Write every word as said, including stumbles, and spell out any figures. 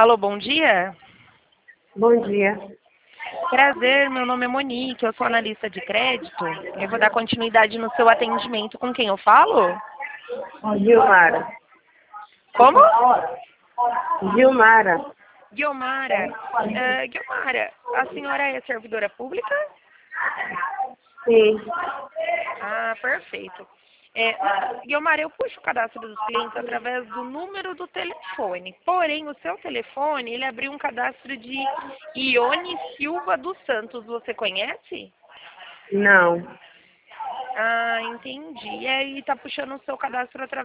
Alô, bom dia. Bom dia. Prazer, meu nome é Monique, eu sou analista de crédito. Eu vou dar continuidade no seu atendimento. Com quem eu falo? Gilmara. Como? Gilmara. Guiomara. Uh, Guiomara, a senhora é servidora pública? Sim. Ah, perfeito. É, Guiomara, eu puxo o cadastro dos clientes através do número do telefone. Porém, o seu telefone, ele abriu um cadastro de Ione Silva dos Santos. Você conhece? Não. Ah, entendi. E aí tá puxando o seu cadastro através